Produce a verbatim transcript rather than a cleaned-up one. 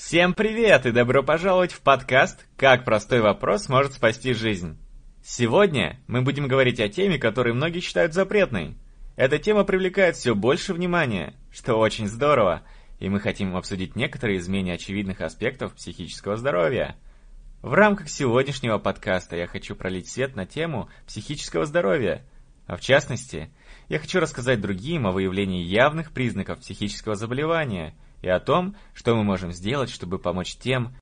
Всем привет и добро пожаловать в подкаст «Как простой вопрос может спасти жизнь». Сегодня мы будем говорить о теме, которую многие считают запретной. Эта тема привлекает все больше внимания, что очень здорово, и мы хотим обсудить некоторые из менее очевидных аспектов психического здоровья. В рамках сегодняшнего подкаста я хочу пролить свет на тему психического здоровья, а в частности, я хочу рассказать другим о выявлении явных признаков психического заболевания и о том, что мы можем сделать, чтобы помочь тем,